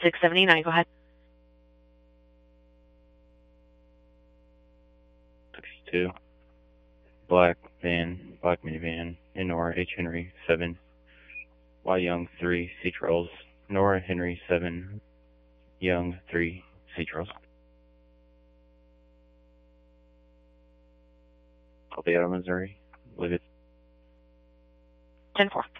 679, go ahead. 62. Black minivan, in Nora H. Henry, 7. Y. Young, 3. C. Charles. Nora Henry, 7. Young, 3. C. Charles. Colby out of Missouri. Believe it. 10-4.